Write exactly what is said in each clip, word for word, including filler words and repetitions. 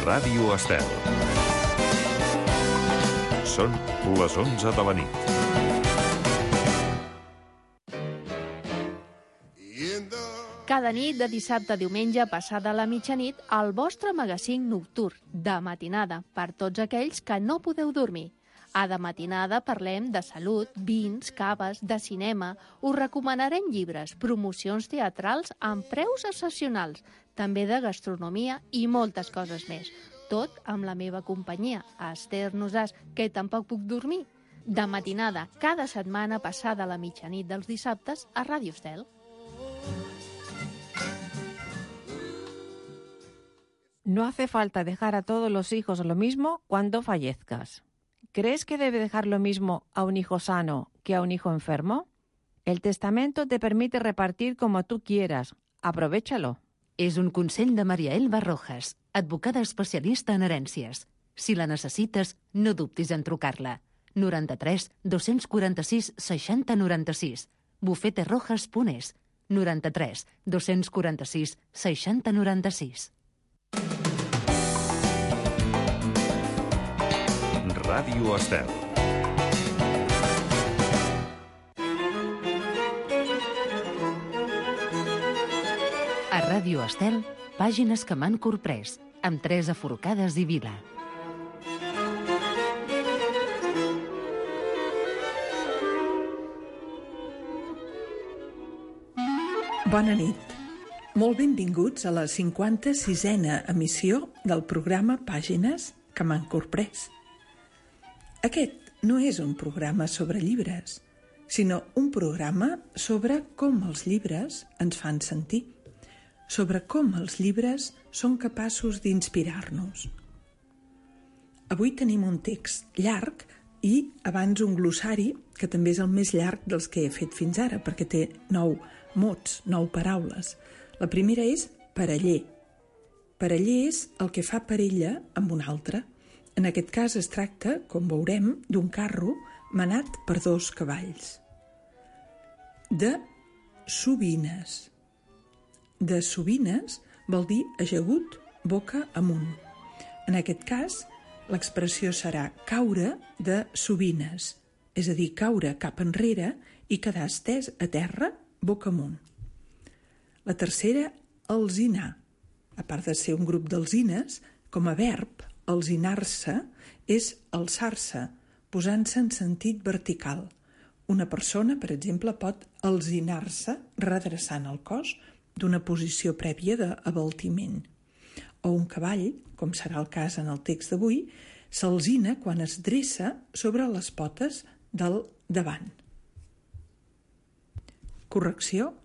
Ràdio Estel. Són les onze de la nit. Cada nit, de dissabte a diumenge, passada la mitjanit, el vostre magazín nocturn, de matinada, per tots aquells que no podeu dormir. A De Matinada parlem de salut, vins, caves, de cinema, us recomanarem llibres, promocions teatrals amb preus excepcionals, també de gastronomia i moltes coses més. Tot amb la meva companyia, Esther Nosàs, que tampoc puc dormir. De Matinada, cada setmana passada la mitjanit dels dissabtes a Ràdio Estel. No hace falta dejar a todos los hijos lo mismo cuando fallezcas. ¿Crees que debe dejar lo mismo a un hijo sano que a un hijo enfermo? El testamento te permite repartir como tú quieras. Aprovéchalo. És un consell de Maria Elba Rojas, advocada especialista en herències. Si la necessites, no dubtis en trucar-la. noranta-tres dos-cents quaranta-sis seixanta noranta-sis. bufeterojas punt es. noranta-tres dos-cents quaranta-sis seixanta noranta-sis. Ràdio Estel. A Ràdio Estel, pàgines que m'han corprès, amb Teresa Forcades i Vila. Bona nit. Molt benvinguts a la cinquanta-sisena emissió del programa Pàgines que m'han corprès. Aquest no és un programa sobre llibres, sinó un programa sobre com els llibres ens fan sentir, sobre com els llibres són capaços d'inspirar-nos. Avui tenim un text llarg i abans un glossari, que també és el més llarg dels que he fet fins ara, perquè té nou mots, nou paraules. La primera és pareller. Pareller és el que fa parella amb un altre. En aquest cas es tracta, com veurem, d'un carro manat per dos cavalls. De sovines. De sovines vol dir ajagut, boca amunt. En aquest cas, l'expressió serà caure de sovines, és a dir, caure cap enrere i quedar estès a terra, boca amunt. La tercera, alzinar. A part de ser un grup d'alzines, com a verb, alzinar-se és alçar-se, posant-se en sentit vertical. Una persona, per exemple, pot alzinar-se redreçant el cos d'una posició prèvia d'abaltiment. O un cavall, com serà el cas en el text d'avui, s'alzina quan es dreça sobre les potes del davant. Correcció.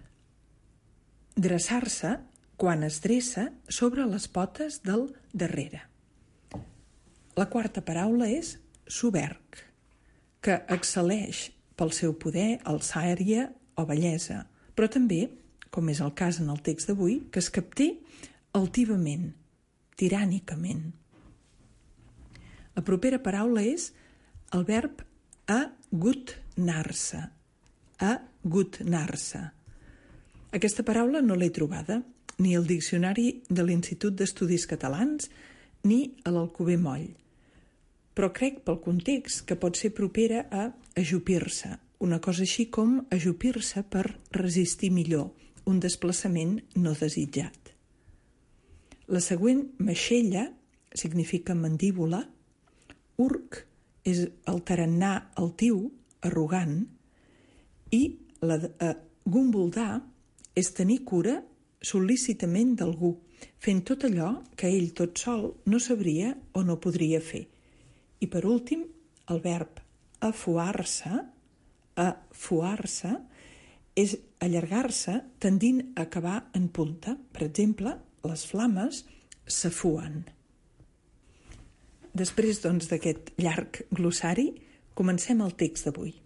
Dreçar-se quan es dreça sobre les potes del darrere. La quarta paraula és soberg, que excel·leix pel seu poder, alçària o bellesa, però també, com és el cas en el text d'avui, que es capté altivament, tirànicament. La propera paraula és el verb agutnar-se. Agutnar-se. Aquesta paraula no l'he trobada ni al Diccionari de l'Institut d'Estudis Catalans ni a l'Alcover Moll, però crec pel context que pot ser propera a ajupir-se, una cosa així com ajupir-se per resistir millor, un desplaçament no desitjat. La següent, maxella, significa mandíbula, urc és el tarannà altiu, arrogant, i la de eh, gomboldar és tenir cura sol·lícitament d'algú, fent tot allò que ell tot sol no sabria o no podria fer. I per últim, el verb afuar-se, afuar-se, és allargar-se tendint a acabar en punta. Per exemple, les flames s'afuen. Després, doncs, d'aquest llarg glossari, comencem el text d'avui.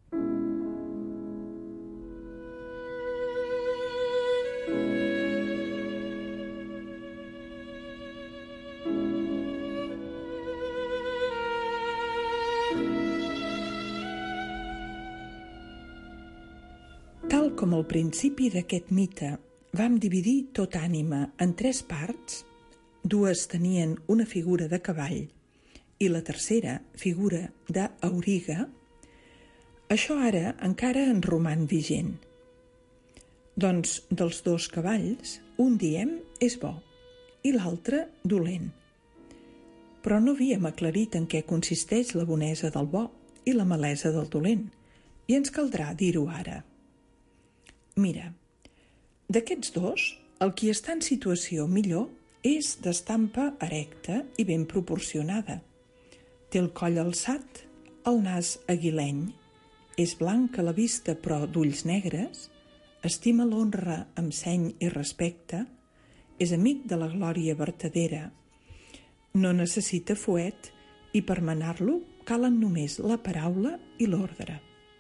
Tal com al principi d'aquest mite vam dividir tot ànima en tres parts, dues tenien una figura de cavall i la tercera figura d'auriga, això ara encara en roman vigent. Doncs dels dos cavalls, un diem és bo i l'altre dolent. Però no havíem aclarit en què consisteix la bonesa del bo i la malesa del dolent, i ens caldrà dir-ho ara. Mira, d'aquests dos, el qui està en situació millor és d'estampa erecta i ben proporcionada. Té el coll alçat, el nas aguileny, és blanc a la vista però d'ulls negres, estima l'honra amb seny i respecte, és amic de la glòria vertadera, no necessita fuet i per manar-lo calen només la paraula i l'ordre.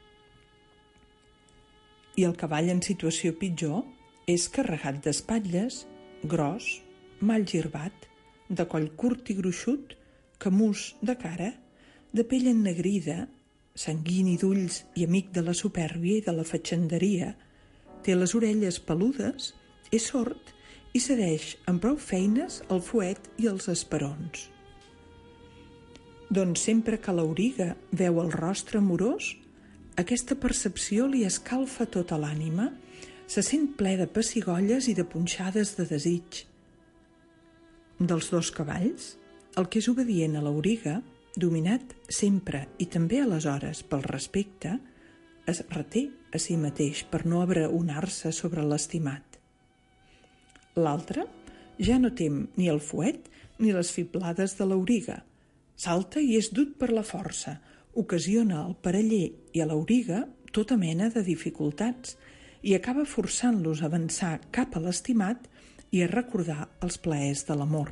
I el cavall en situació pitjor és carregat d'espatlles, gros, mal girbat, de coll curt i gruixut, camús de cara, de pell ennegrida, sanguini d'ulls i amic de la supèrbia i de la fatxenderia, té les orelles peludes, és sord i cedeix amb prou feines el fuet i els esperons. Doncs sempre que l'auriga veu el rostre amorós, aquesta percepció li escalfa tota l'ànima, se sent ple de pessigolles i de punxades de desig. Dels dos cavalls, el que és obedient a l'auriga, dominat sempre i també aleshores pel respecte, es reté a si mateix per no abraonar-se sobre l'estimat. L'altre ja no tem ni el fuet ni les fiblades de l'auriga. Salta i és dut per la força, ocasiona al pareller i a l'auriga tota mena de dificultats i acaba forçant-los a avançar cap a l'estimat i a recordar els plaers de l'amor.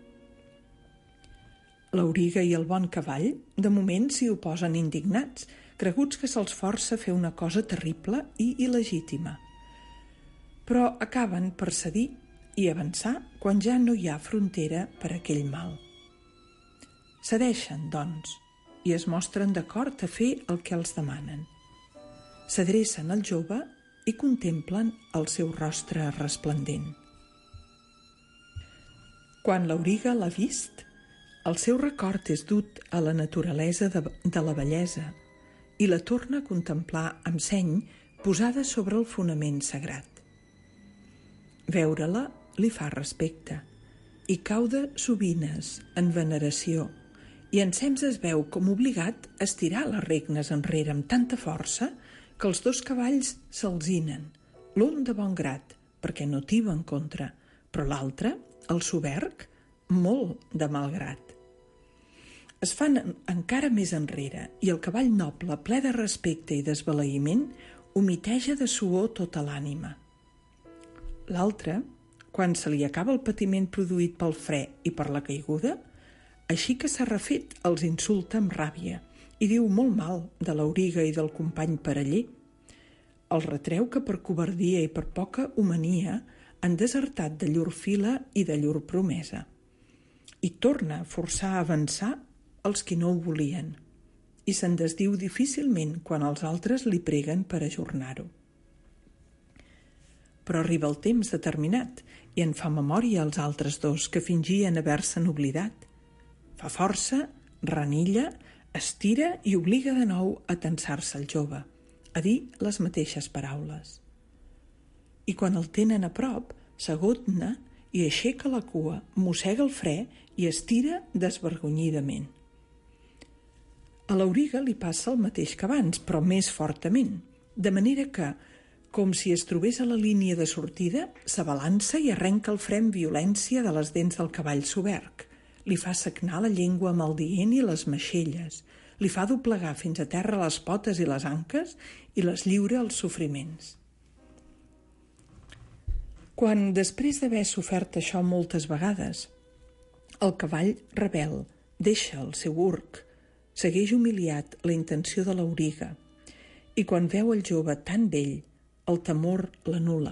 L'auriga i el bon cavall de moment s'hi oposen indignats, creguts que se'ls força a fer una cosa terrible i il·legítima. Però acaben per cedir i avançar quan ja no hi ha frontera per a aquell mal. Cedeixen, doncs, i es mostren d'acord a fer el que els demanen. S'adrecen al jove i contemplen el seu rostre resplendent. Quan l'auriga l'ha vist, el seu record és dut a la naturalesa de, de la bellesa i la torna a contemplar amb seny posada sobre el fonament sagrat. Veure-la li fa respecte i cau de sovines en veneració i ensems es veu com obligat a estirar les regnes enrere amb tanta força que els dos cavalls s'alzinen, l'un de bon grat perquè no tiba en contra, però l'altre, el soberg, molt de mal grat. Es fan encara més enrere i el cavall noble, ple de respecte i desbalaïment, humiteja de suor tota l'ànima. L'altre, quan se li acaba el patiment produït pel fre i per la caiguda, així que s'ha refet els insulta amb ràbia i diu molt mal de l'auriga i del company pareller. El retreu que per covardia i per poca homania han desertat de llur fila i de llur promesa. I torna a forçar a avançar els qui no ho volien i se'n desdiu difícilment quan els altres li preguen per ajornar-ho. Però arriba el temps determinat i en fa memòria als altres dos que fingien haver-se'n oblidat. Fa força, renilla, estira i obliga de nou a tensar-se el jove, a dir les mateixes paraules. I quan el tenen a prop, s'agotna i aixeca la cua, mossega el fre i estira desvergonyidament. A l'auriga li passa el mateix que abans, però més fortament, de manera que, com si es trobés a la línia de sortida, s'abalança i arrenca el fre amb violència de les dents del cavall soberg. Li fa sagnar la llengua maldient i les maixelles, li fa doblegar fins a terra les potes i les anques i les lliura als sofriments. Quan, després d'haver sofert això moltes vegades, el cavall rebel deixa el seu urc, segueix humiliat la intenció de l'auriga i quan veu el jove tan vell, el temor l'anul·la.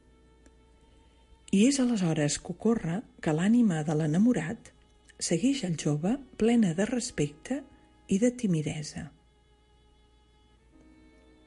I és aleshores que ocorre que l'ànima de l'enamorat segueix el jove plena de respecte i de timidesa.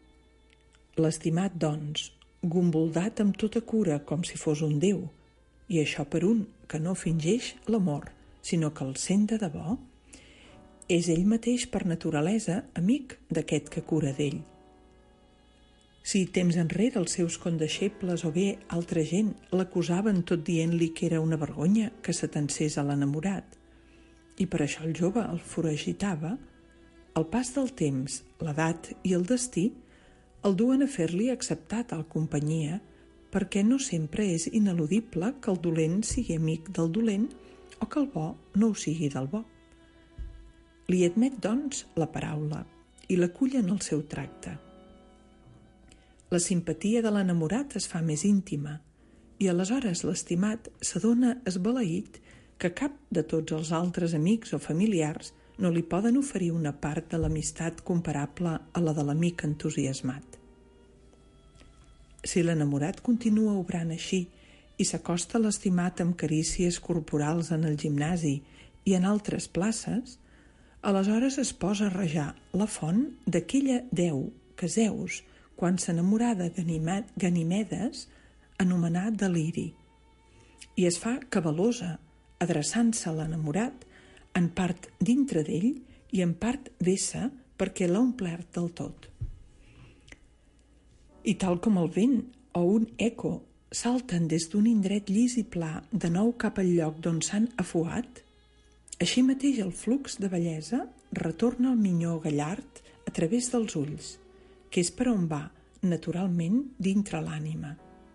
L'estimat, doncs, gomboldat amb tota cura com si fos un déu i això per un que no fingeix l'amor, sinó que el sent de debò, és ell mateix per naturalesa amic d'aquest que cura d'ell. Si temps enrere els seus condeixebles o bé altra gent l'acusaven tot dient-li que era una vergonya que s'atansés a l'enamorat, i per això el jove el foragitava, el pas del temps, l'edat i el destí el duen a fer-li acceptar tal companyia, perquè no sempre és ineludible que el dolent sigui amic del dolent o que el bo no ho sigui del bo. Li admet, doncs, la paraula i l'acull en el seu tracte. La simpatia de l'enamorat es fa més íntima i aleshores l'estimat s'adona esbalaït que cap de tots els altres amics o familiars no li poden oferir una part de l'amistat comparable a la de l'amic entusiasmat. Si l'enamorat continua obrant així i s'acosta a l'estimat amb carícies corporals en el gimnasi i en altres places, aleshores es posa a rajar la font d'aquella deu que Zeus, quan s'enamorà de Ganimedes, anomenà deliri, i es fa cabalosa, adreçant-se a l'enamorat en part dintre d'ell i en part vessa perquè l'ha omplert del tot. I tal com el vent o un eco salten des d'un indret llis i pla de nou cap al lloc d'on s'han afuat, així mateix el flux de bellesa retorna al minyó gallard a través dels ulls, que és per on va, naturalment, dintre l'ànima.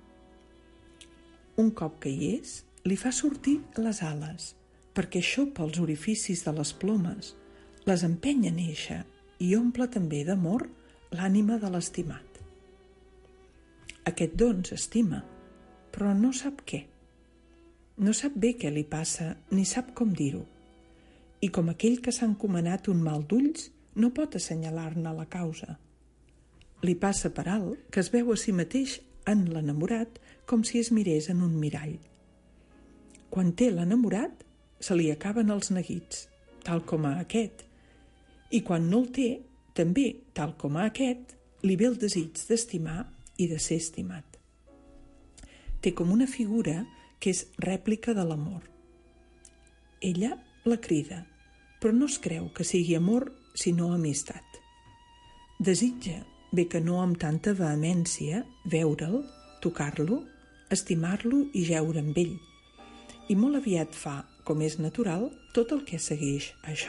Un cop que hi és, li fa sortir les ales, perquè xopa els orificis de les plomes, les empeny a néixer i omple també d'amor l'ànima de l'estimat. Aquest doncs estima, però no sap què. No sap bé què li passa ni sap com dir-ho. I com aquell que s'ha encomanat un mal d'ulls, no pot assenyalar-ne la causa. Li passa per alt que es veu a si mateix en l'enamorat com si es mirés en un mirall. Quan té l'enamorat, se li acaben els neguits, tal com a aquest, i quan no el té, també, tal com a aquest, li ve el desig d'estimar i de ser estimat. Té com una figura que és rèplica de l'amor. Ella la crida, però no es creu que sigui amor sinó amistat. Desitja, bé que no amb tanta vehemència, veure'l, tocar-lo, estimar-lo i jeure amb ell, i molt aviat fa, com és natural, tot el que segueix això.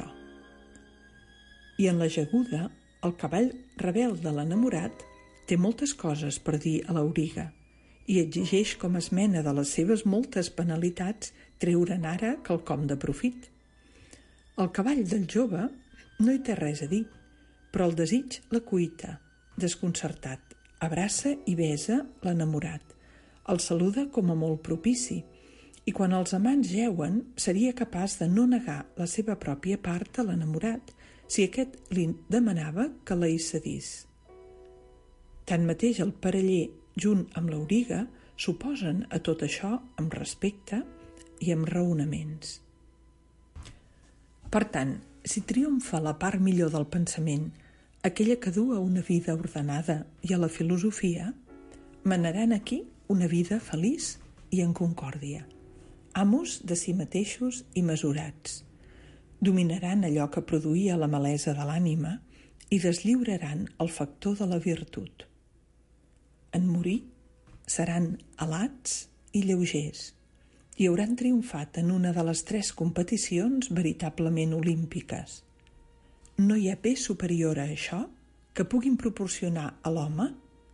I en la jaguda, el cavall rebel de l'enamorat té moltes coses per dir a l'auriga i exigeix com a esmena de les seves moltes penalitats treure'n ara quelcom de profit. El cavall del jove no hi té res a dir, però el desig la cuita, desconcertat, abraça i besa l'enamorat, el saluda com a molt propici, i quan els amants jeuen seria capaç de no negar la seva pròpia part a l'enamorat si aquest li demanava que la hi cedís. Tanmateix el pareller, junt amb l'auriga, s'oposen a tot això amb respecte i amb raonaments. Per tant, si triomfa la part millor del pensament, aquella que du a una vida ordenada i a la filosofia, manaran aquí una vida feliç i en concòrdia, amos de si mateixos i mesurats. Dominaran allò que produïa la malesa de l'ànima i deslliuraran el factor de la virtut. En morir, seran alats i lleugers i hauran triomfat en una de les tres competicions veritablement olímpiques. No hi ha bé superior a això que puguin proporcionar a l'home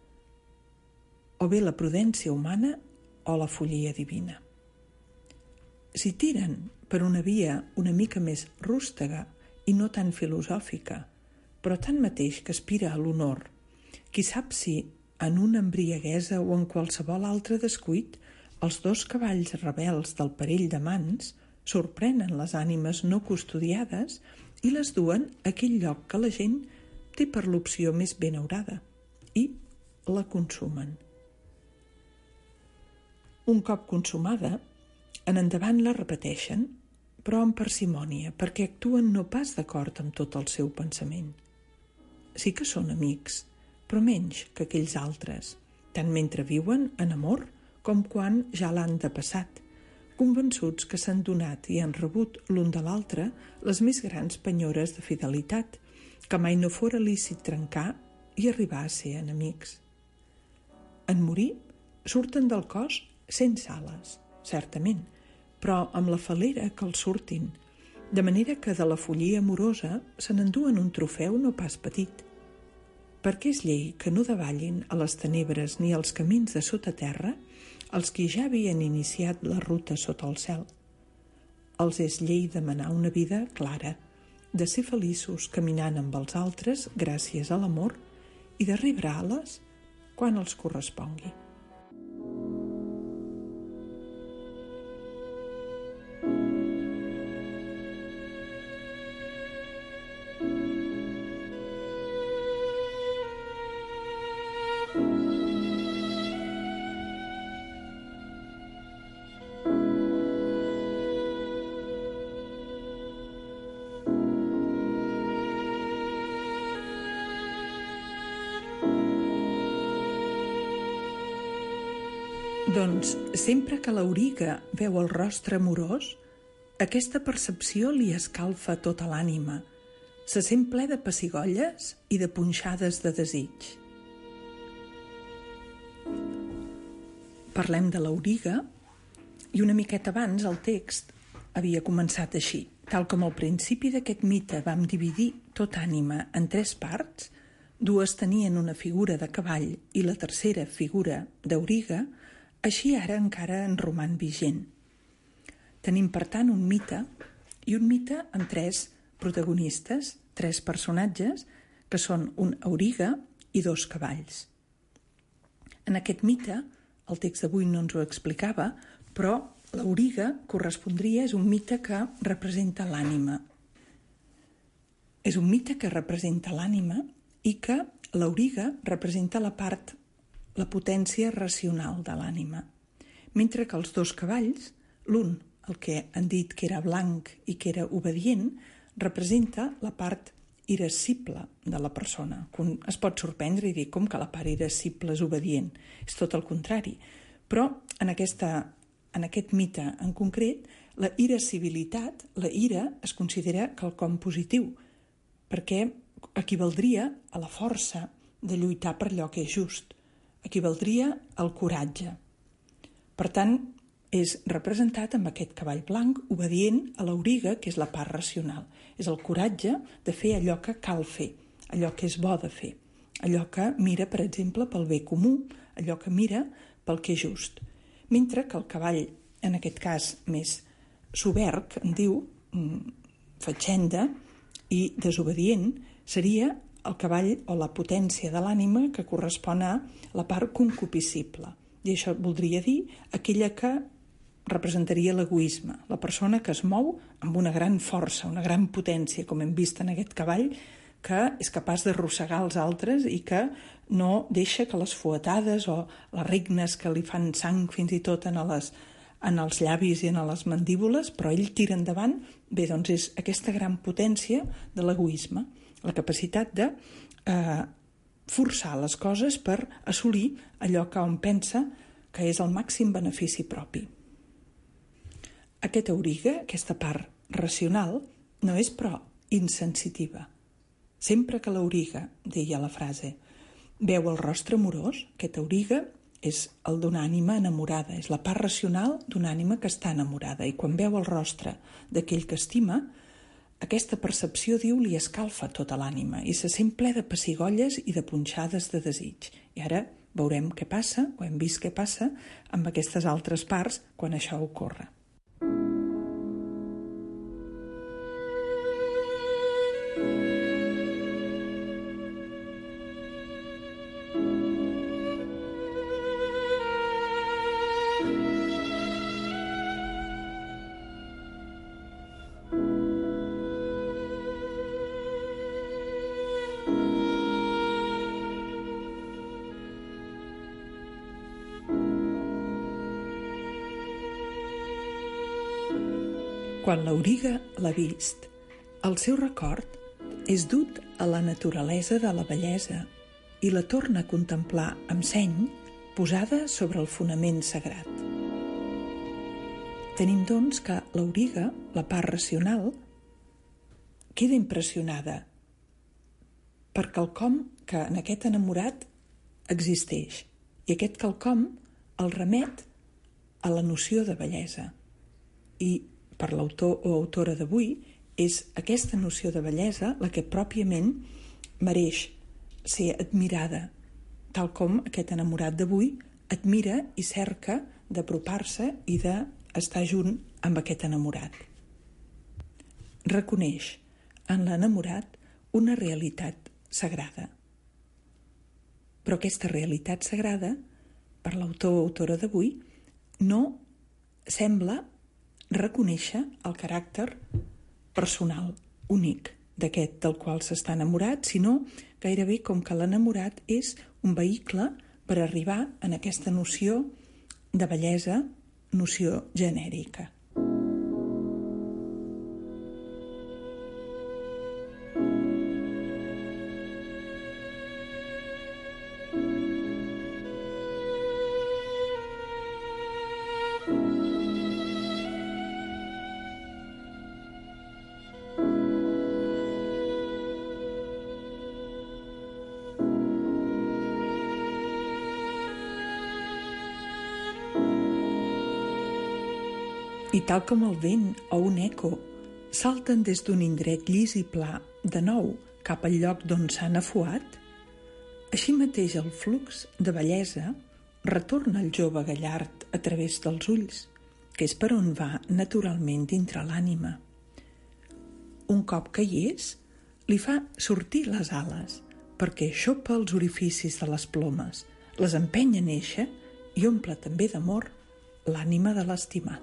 o bé la prudència humana o la follia divina. Si tiren per una via una mica més rústega i no tan filosòfica, però tanmateix que aspira a l'honor, qui sap si en una embriaguesa o en qualsevol altre descuit els dos cavalls rebels del parell de mans sorprenen les ànimes no custodiades i les duen a aquell lloc que la gent té per l'opció més benaurada i la consumen. Un cop consumada, en endavant la repeteixen, però amb parsimònia, perquè actuen no pas d'acord amb tot el seu pensament. Sí que són amics, però menys que aquells altres, tant mentre viuen en amor com quan ja l'han depassat, convençuts que s'han donat i han rebut l'un de l'altre les més grans penyores de fidelitat, que mai no fora lícit trencar i arribar a ser enemics. En morir, surten del cos sense ales, certament, però amb la falera que els surtin, de manera que de la follia amorosa se n'enduen un trofeu no pas petit. Perquè és llei que no davallin a les tenebres ni als camins de sota terra els qui ja havien iniciat la ruta sota el cel. Els és llei demanar una vida clara, de ser feliços caminant amb els altres gràcies a l'amor i de rebre ales quan els correspongui. Doncs, sempre que l'auriga veu el rostre amorós, aquesta percepció li escalfa tota l'ànima, se sent ple de pessigolles i de punxades de desig. Parlem de l'auriga i una miqueta abans el text havia començat així. Tal com al principi d'aquest mite vam dividir tota ànima en tres parts, dues tenien una figura de cavall i la tercera figura d'auriga, així ara encara en roman vigent. Tenim, per tant, un mite, i un mite amb tres protagonistes, tres personatges, que són un auriga i dos cavalls. En aquest mite, el text d'avui no ens ho explicava, però l'auriga correspondria, és un mite que representa l'ànima. És un mite que representa l'ànima i que l'auriga representa la part la potència racional de l'ànima, mentre que els dos cavalls, l'un, el que han dit que era blanc i que era obedient, representa la part irascible de la persona. Es pot sorprendre i dir com que la part irascible és obedient. És tot el contrari. Però en, aquesta, en aquest mite en concret, la irascibilitat, la ira, es considera quelcom positiu, perquè equivaldria a la força de lluitar per allò que és just. Equivaldria al coratge. Per tant, és representat amb aquest cavall blanc obedient a l'auriga, que és la part racional. És el coratge de fer allò que cal fer, allò que és bo de fer, allò que mira, per exemple, pel bé comú, allò que mira pel que és just. Mentre que el cavall, en aquest cas més soberg, en diu, fatxenda i desobedient, seria el cavall o la potència de l'ànima que correspon a la part concupiscible. I això voldria dir aquella que representaria l'egoisme, la persona que es mou amb una gran força, una gran potència, com hem vist en aquest cavall, que és capaç d'arrossegar els altres i que no deixa que les fuetades o les regnes que li fan sang fins i tot en, les, en els llavis i en les mandíbules, però ell tira endavant. Bé, doncs és aquesta gran potència de l'egoisme, la capacitat de eh, forçar les coses per assolir allò que hom pensa que és el màxim benefici propi. Aquest auriga, aquesta part racional, no és però insensitiva. Sempre que l'auriga, deia la frase, veu el rostre amorós, aquest auriga és el d'una ànima enamorada, és la part racional d'una ànima que està enamorada, i quan veu el rostre d'aquell que estima, aquesta percepció, diu, li escalfa tota l'ànima i se sent ple de pessigolles i de punxades de desig. I ara veurem què passa, o hem vist què passa, amb aquestes altres parts quan això ocorre. Quan l'auriga l'ha vist, el seu record és dut a la naturalesa de la bellesa i la torna a contemplar amb seny posada sobre el fonament sagrat. Tenim, doncs, que l'auriga, la part racional, queda impressionada per quelcom que en aquest enamorat existeix. I aquest quelcom el remet a la noció de bellesa. I per l'autor o autora d'avui és aquesta noció de bellesa la que pròpiament mereix ser admirada, tal com aquest enamorat d'avui admira i cerca d'apropar-se i d'estar junt amb aquest enamorat. Reconeix en l'enamorat una realitat sagrada. Però aquesta realitat sagrada, per l'autor o autora d'avui, no sembla reconèixer el caràcter personal, únic, d'aquest del qual s'està enamorat, sinó gairebé com que l'enamorat és un vehicle per arribar en aquesta noció de bellesa, noció genèrica. I tal com el vent o un eco salten des d'un indret llis i pla de nou cap al lloc d'on s'han afuat, així mateix el flux de bellesa retorna al jove gallard a través dels ulls, que és per on va naturalment dintre l'ànima. Un cop que hi és, li fa sortir les ales, perquè xopa els orificis de les plomes, les empenya a néixer i omple també d'amor l'ànima de l'estimat.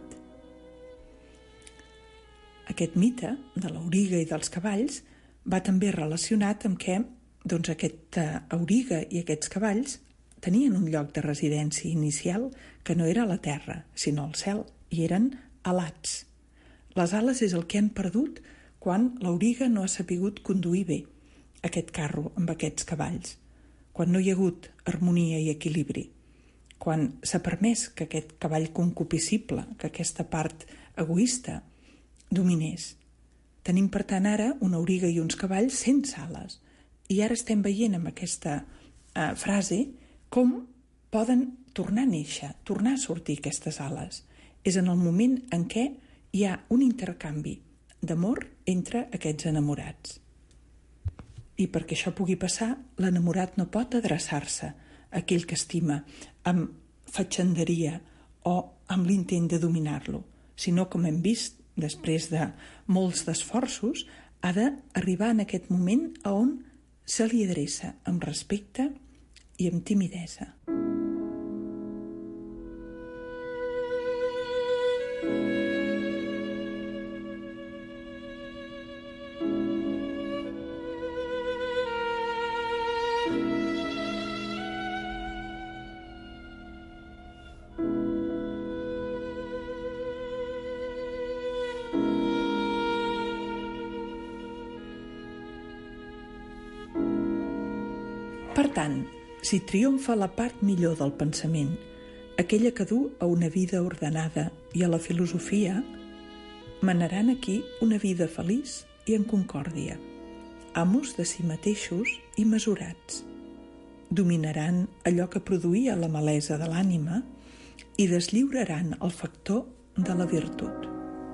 Aquest mite de l'auriga i dels cavalls va també relacionat amb què doncs, aquesta auriga i aquests cavalls tenien un lloc de residència inicial que no era la terra, sinó el cel, i eren alats. Les ales és el que han perdut quan l'auriga no ha sapigut conduir bé aquest carro amb aquests cavalls, quan no hi ha hagut harmonia i equilibri, quan s'ha permès que aquest cavall concupiscible, que aquesta part egoista, dominés. Tenim, per tant, ara una auriga i uns cavalls sense ales. I ara estem veient amb aquesta eh, frase com poden tornar a néixer, tornar a sortir aquestes ales. És en el moment en què hi ha un intercanvi d'amor entre aquests enamorats. I perquè això pugui passar, l'enamorat no pot adreçar-se a aquell que estima amb fatxenderia o amb l'intent de dominar-lo, sinó, com hem vist, després de molts d'esforços, ha d'arribar en aquest moment a on se li adreça amb respecte i amb timidesa. Per tant, si triomfa la part millor del pensament, aquella que du a una vida ordenada i a la filosofia, manaran aquí una vida feliç i en concòrdia, amos de si mateixos i mesurats. Dominaran allò que produïa la malesa de l'ànima i deslliuraran el factor de la virtut.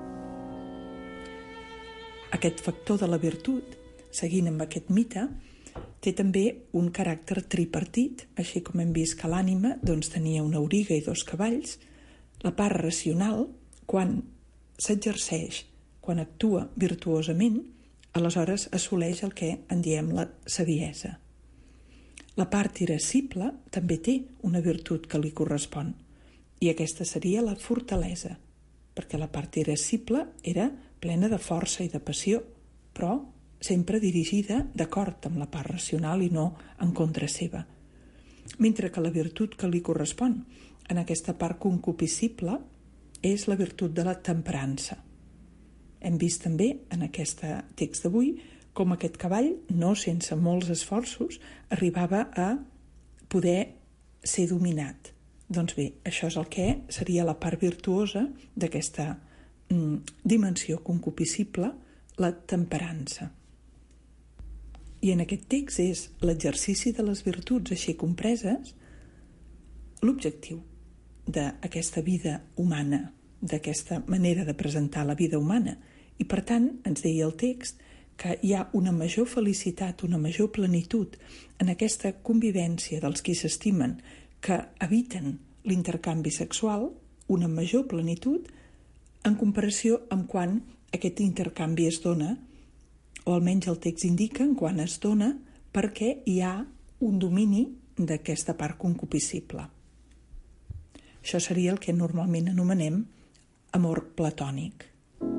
Aquest factor de la virtut, seguint amb aquest mite, té també un caràcter tripartit, així com hem vist que l'ànima doncs, tenia una auriga i dos cavalls. La part racional, quan s'exerceix, quan actua virtuosament, aleshores assoleix el que en diem la saviesa. La part irascible també té una virtut que li correspon, i aquesta seria la fortalesa, perquè la part irascible era plena de força i de passió, però sempre dirigida d'acord amb la part racional i no en contra seva. Mentre que la virtut que li correspon en aquesta part concupiscible és la virtut de la temperança. Hem vist també en aquest text d'avui com aquest cavall, no sense molts esforços, arribava a poder ser dominat Doncs bé, això és el que seria la part virtuosa d'aquesta mm, dimensió concupiscible, la temperança. I en aquest text és l'exercici de les virtuts així compreses l'objectiu d'aquesta vida humana, d'aquesta manera de presentar la vida humana. I per tant, ens deia el text que hi ha una major felicitat, una major plenitud en aquesta convivència dels qui s'estimen, que eviten l'intercanvi sexual, una major plenitud en comparació amb quan aquest intercanvi es dona, o almenys el text indica en quan es dona, perquè hi ha un domini d'aquesta part concupiscible. Això seria el que normalment anomenem amor platònic.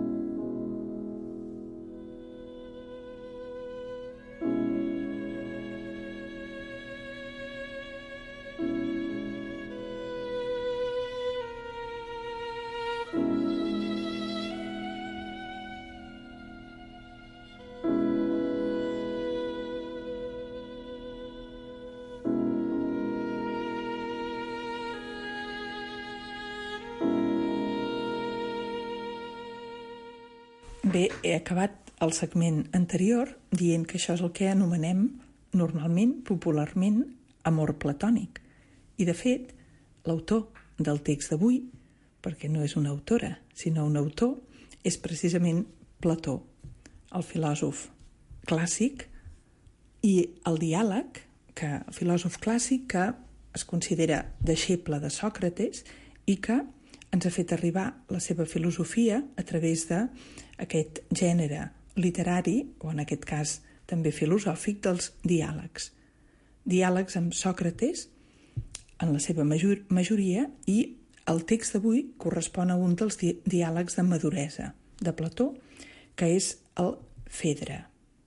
Bé, he acabat el segment anterior dient que això és el que anomenem normalment, popularment, amor platònic. I, de fet, l'autor del text d'avui, perquè no és una autora, sinó un autor, és precisament Plató, el filòsof clàssic, i el diàleg, que el filòsof clàssic que es considera deixeble de Sòcrates i que ens ha fet arribar la seva filosofia a través d'aquest gènere literari, o en aquest cas també filosòfic, dels diàlegs. Diàlegs amb Sòcrates, en la seva major, majoria, i el text d'avui correspon a un dels di diàlegs de maduresa de Plató, que és el Fedre.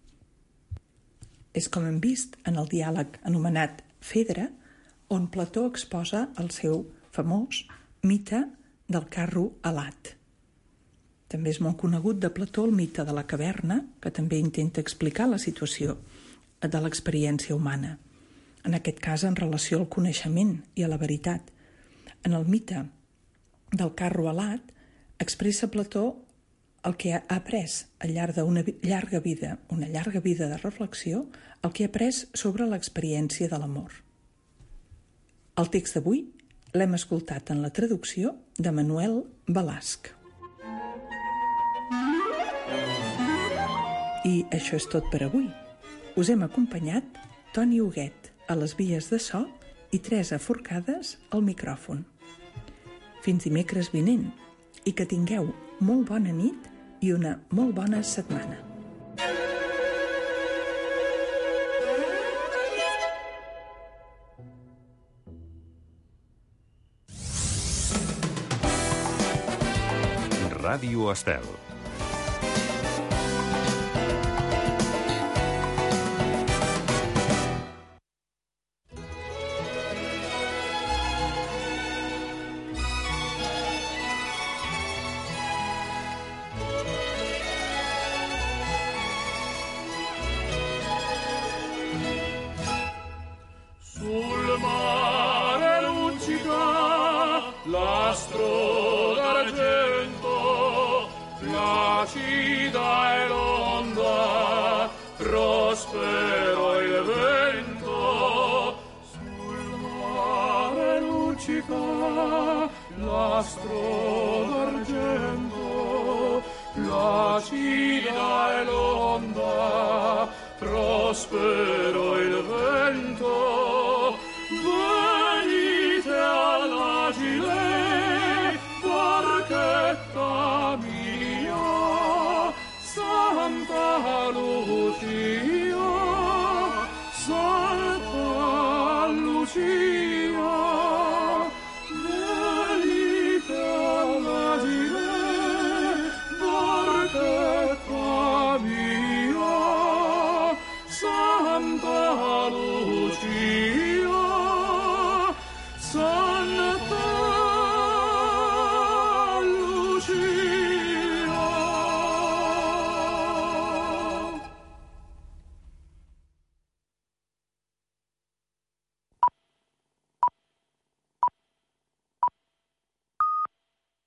És com hem vist en el diàleg anomenat Fedre, on Plató exposa el seu famós mite del carro alat. També és molt conegut de Plató el mite de la caverna, que també intenta explicar la situació de l'experiència humana, en aquest cas en relació al coneixement i a la veritat. En el mite del carro alat expressa Plató el que ha après al llarg d'una llarga vida, una llarga vida de reflexió, el que ha après sobre l'experiència de l'amor. El text d'avui l'hem escoltat en la traducció de Manuel Balasc. I això és tot per avui. Us hem acompanyat Toni Huguet a les vies de so i Teresa Forcades al micròfon. Fins dimecres vinent i que tingueu molt bona nit i una molt bona setmana. Ràdio Estel. Sul mare luccica l'astro d'argento, placida è l'onda, prospero il vento. Sul mare luccica l'astro d'argento, placida è l'onda, prospero il vento.